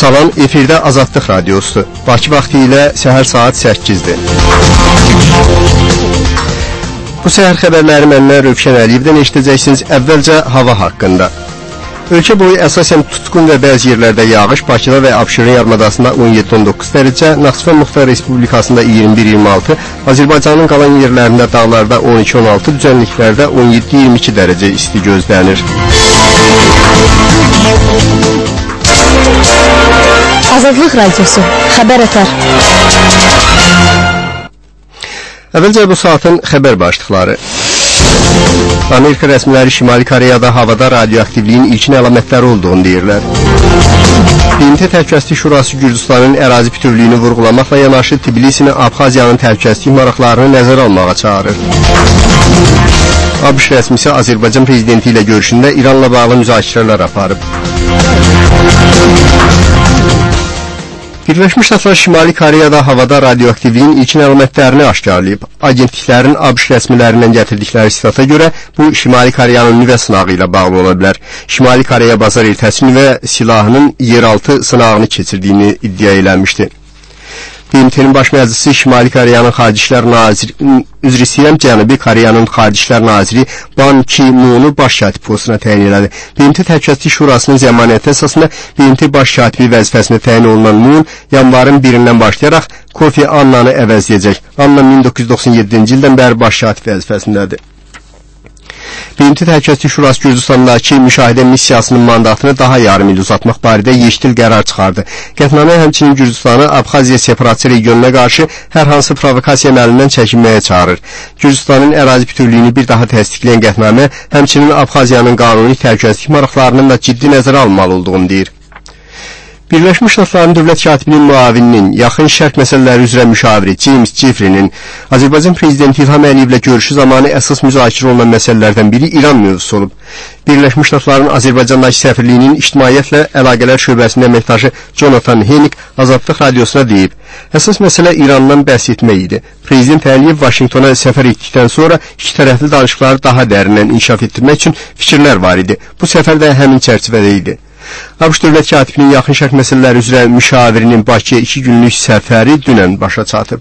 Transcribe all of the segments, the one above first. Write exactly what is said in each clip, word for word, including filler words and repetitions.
Salam, efirdə Azadlıq Radiosudur. Bakı vaxtı ilə səhər saat səkkizdir. Bu səhər xəbərləri məndən Rövşən Əliyevdən eşidəcəksiniz. Əvvəlcə hava haqqında. Ölkə boyu əsasən tutqun və bəzi yerlərdə yağış, Bakıda və Abşeron yarımadasında on yeddi on doqquz dərəcə, Naxçıvan Muxtar Respublikasında iyirmi bir iyirmi altı, Azərbaycanın qalan yerlərində dağlarda on iki on altı, düzənliklərdə on yeddi iyirmi iki dərəcə isti gözlənir. Azadlıq Radiosu, xəbər ətər. Əvvəlcə bu saatın xəbər başlıqları. Amerika rəsmiləri Şimali Koreyada havada radioaktivliyin ilkin əlamətləri olduğunu deyirlər. B M T Təhlükəsizlik Şurası Gürcüstanın ərazi bütövlüyünü vurğulamaqla yanaşı Tbilisini Abxaziyanın təhlükəsizlik maraqlarını nəzərə almağa çağırır. ABŞ rəsmisi Azərbaycan prezidenti ilə görüşündə İranla bağlı müzakirələr aparıb. Birləşmiş Ştatlar Şimali Koreyada havada radioaktivliyin ilkin əlamətlərini aşkarlayıb. Agentliklərin ABŞ rəsmilərindən gətirdikləri sitata görə bu Şimali Koreyanın nüvə sınağı ilə bağlı ola bilər. Şimali Koreya bazar ertəsi nüvə silahının yeraltı sınağını keçirdiyini iddia eləmişdi. B M T'nin baş məclisi Şimali Koreyanın Xarici İşlər Naziri, üzr istəyirəm, Cənubi Koreyanın Xarici İşlər Naziri Ban Ki-moonu baş katib postuna təyin elədi. B M T Təhlükəsizlik Şurasının zəmanəti əsasında B M T baş katibi vəzifəsinə təyin olunan Moon yanvarın birindən başlayaraq Kofi Annanı əvəzləyəcək. Anna min doqquz yüz doxsan yeddinci ildən bəri baş katib vəzifəsindədir. B M T Təhlükəsizlik Şurası Gürcüstandakı müşahidə missiyasının mandatını daha yarım il uzatmaq barədə yeştil qərar çıxardı. Qətnamə həmçinin Gürcüstanı Abxaziya separatçı regionuna qarşı hər hansı provokasiya əməlindən çəkinməyə çağırır. Gürcüstanın ərazi bütövlüyünü bir daha təsdiqləyən qətnamə həmçinin Abxaziyanın qanuni təhlükəsizlik maraqlarının da ciddi nəzərə alınmalı olduğunu deyir. Birləşmiş Ştatların dövlət katibinin müavininin, yaxın şərq məsələləri üzrə müşaviri James Jeffrey'nin Azərbaycan prezidenti İlham Əliyevlə görüşü zamanı əsas müzakirə olunan məsələlərdən biri İran mövzusu olub. Birləşmiş Ştatların Azərbaycandakı səfirliyinin ictimaiyyətlə əlaqələr şöbəsinin əməkdaşı Jonathan Hennick Azadlıq Radiosuna deyib, əsas məsələ İrandan bəhs etmək idi. Prezident Əliyev Vaşinqtona səfər etdikdən sonra iki tərəfli danışıqları daha dərindən inkişaf etdirmək üçün fikirlər var idi. Bu səfər də həmin çərçivədə idi. ABŞ dövlət katibinin yaxın şərq məsələləri üzrə müşavirinin Bakıya iki günlük səfəri dünən başa çatıb.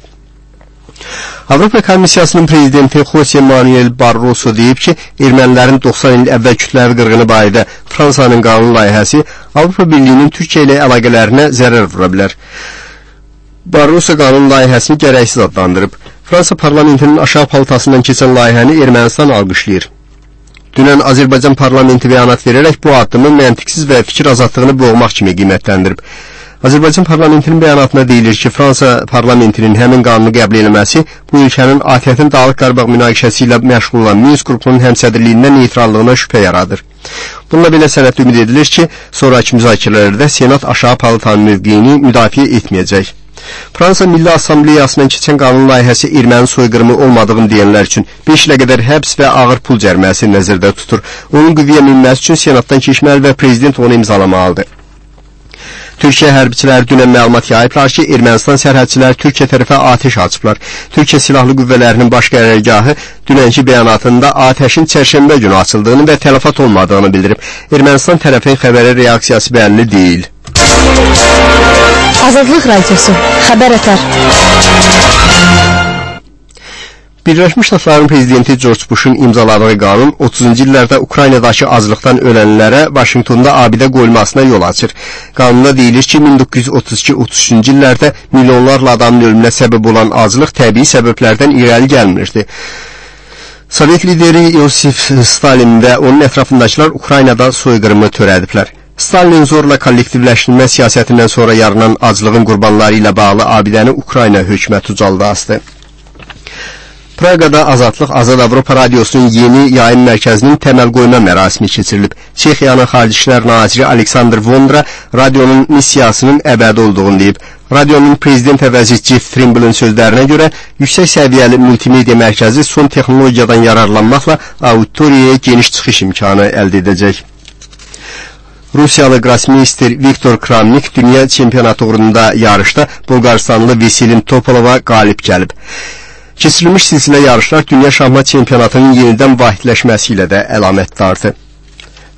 Avropa Komissiyasının prezidenti Jose Manuel Barroso deyib ki, ermənilərin doxsan il əvvəl kütləvi qırğını barədə Fransanın qanun layihəsi Avropa Birliyinin Türkiyə ilə əlaqələrinə zərər vura bilər. Barroso qanun layihəsini gərəksiz adlandırıb. Fransa parlamentinin aşağı palatasından keçən layihəni Ermənistan alqışlayır. Dünən Azərbaycan parlamenti bəyanat verərək bu addımı məntiqsiz və fikir azadlığını boğmaq kimi qiymətləndirib. Azərbaycan parlamentinin bəyanatına deyilir ki, Fransa parlamentinin həmin qanunu qəbul etməsi bu ölkənin A T F-in Dağlıq Qarabağ münaqişəsi ilə məşğul olan Minsk qrupunun həmsədrliyindən neytrallığına şübhə yaradır. Bununla belə sənəddə ümid edilir ki, sonraki müzakirələrdə Senat aşağı palatanın mövqeyini müdafiə etməyəcək. Fransa Milli Assambleyasından keçən qanun layihəsi erməni soyqırımı olmadığını deyənlər üçün beş ilə qədər həbs və ağır pul cəriməsi nəzərdə tutur. Onun qüvvəyə minməsi üçün Senatdan keçməli və prezident onu imzalamalıdır. Türkiyə hərbiçiləri dünən məlumat yayıblar ki, Ermənistan sərhədçiləri Türkiyə tərəfə atəş açıblar. Türkiyə Silahlı Qüvvələrinin baş qərargahı dünənki bəyanatında atəşin çərşənbə günü açıldığını və tələfat olmadığını bildirib. Ermənistan tərəfin xəbərə reaksiyası bəlli deyil. Azadlıq Radiosu, xəbər ətər. Birləşmiş Ştatların prezidenti George Bush'un imzaladığı qanun otuzuncu illərdə Ukraynadakı aclıqdan ölənlərə Vaşinqtonda abidə qoyulmasına yol açır. Qanunda deyilir ki, min doqquz yüz otuz iki otuz üçüncü illərdə milyonlarla adamın ölümünə səbəb olan aclıq təbii səbəblərdən irəli gəlmirdi. Sovet lideri Yosif Stalin və onun ətrafındakılar Ukraynada soyqırımı törədiblər. Stalinin zorla kollektivləşdirmə siyasətindən sonra yaranan aclığın qurbanları ilə bağlı abidəni Ukrayna hökuməti ucaldı astı. Praqada Azadlıq Azad Avropa Radiosunun yeni yayım mərkəzinin təməl qoyma mərasimi keçirilib. Çexiyanın Xarici İşlər Naziri Aleksandr Vondra radionun missiyasının əbədi olduğunu deyib. Radionun prezident əvəzi Jeff Trimble'ın sözlərinə görə yüksək səviyyəli multimedia mərkəzi son texnologiyadan yararlanmaqla auditoriyaya geniş çıxış imkanı əldə edəcək. Rusiyalı qrosmeyster Viktor Kramnik dünya çempionatı uğrunda yarışda Bulqaristanlı Veselin Topolova qalib gəlib. Keçirilmiş silsilə yarışlar dünya şahmat çempionatının yenidən vahidləşməsi ilə də əlamətdardır.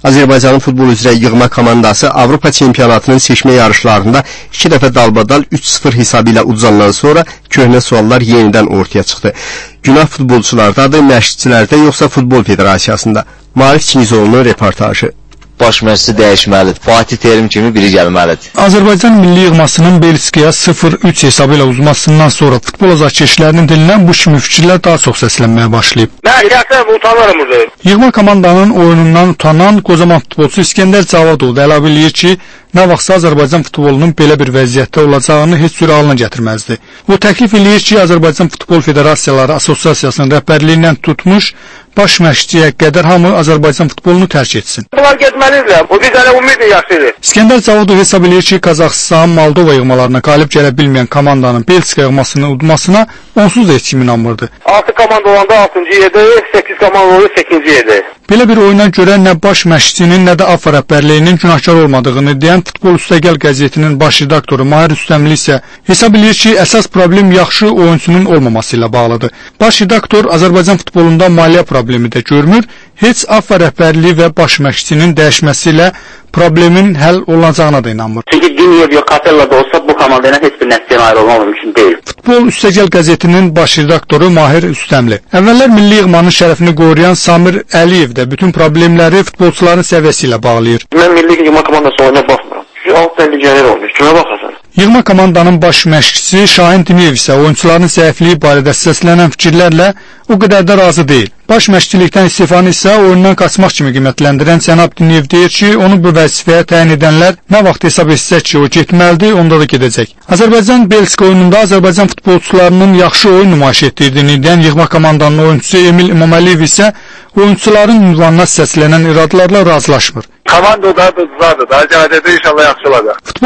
Azərbaycanın futbol üzrə yığma komandası Avropa çempionatının seçmə yarışlarında iki dəfə dalbadal üç sıfır hesabı ilə uduzandan sonra köhnə suallar yenidən ortaya çıxdı. Günah futbolçulardadır, məşqçilərdə yoxsa Futbol Federasiyasında? Maarif Çinizoğlu'nun reportajı. Baş məşqçi dəyişməlidir. Fatih Terim kimi biri gəlməlidir. Azərbaycan milli yığmasının Belçikaya sıfır üç hesabı ilə uzmasından sonra futbol azarkeşlərinin dilindən bu kimi fikirlər daha çox səslənməyə başlayıb. Mən gerçəkdən utanıram burada. Yığma komandanın oyunundan utanan qocaman futbolçu İskəndər Cavadov da əlavə eləyir ki, nə vaxtsa Azərbaycan futbolunun belə bir vəziyyətdə olacağını heç cür ağlına gətirməzdi. O təklif eləyir ki, Azərbaycan Futbol Federasiyaları Assosiasiyasının rəhbərliyindən tutmuş baş məşqçiyə qədər hamı Azərbaycan futbolunu tərk etsin. Bunlar getməlidirlər. Bu biz hələ ümid yaxşıdır. İskəndər Cavadov hesab eləyir ki, Qazaxıstan, Moldova yığmalarına qalib gələ bilməyən komandanın Belçika yığmasını udmasına onsuz da heç kim inanmırdı. altı komanda olanda altıncı yerdə, səkkiz komanda olanda səkkizinci yerdə. Belə bir oyuna görə nə baş məşqçinin, nə də A F A rəhbərliyinin günahkar olmadığını deyən Futbol Üstəgəl qəzetinin baş redaktoru Mahir Üstəmli isə hesab eləyir ki, əsas problem yaxşı oyunçunun olmaması ilə bağlıdır. Baş redaktor Azərbaycan futbolunda maliyyə problemi də görmür, heç A F A rəhbərliyi və baş məşqçinin dəyişməsi ilə problemin həll olunacağına da inanmır. Çünki Diniyev yox, Kapella da olsa bu komandayla heç bir nəticəyə nail olmaq mümkün deyil. Futbol Üstəgəl qəzetinin baş redaktoru Mahir Üstəmli. Əvvəllər milli yığmanın şərəfini qoruyan Samir Əliyev də bütün problemləri futbolçuların səviyyəsi ilə bağlayır. Mən milli yığma komandası oyuna baxmıram. Şu alt ligələr olmuş. Kimə baxasan? Yığma komandanın baş məşqçisi Şahin Diniyev isə oyunçuların zəifliyi barədə səslənən fikirlərlə o qədər də razı deyil. Baş məşqçilikdən istifanı isə oyundan qaçmaq kimi qiymətləndirən cənab Diniyev deyir ki, onu bu vəzifəyə təyin edənlər nə vaxt hesab etsək ki, o getməlidir, onda da gedəcək. Azərbaycan Belçika oyununda Azərbaycan futbolçularının yaxşı oyun nümayiş etdirdiyini deyən yığma komandanın oyunçusu Emil İmaməliyev isə oyunçuların ünvanına səslənən iradlarla razılaşmır. Komanda da düzəldir. Daha gələcəkdə inşallah yaxşı olacaq.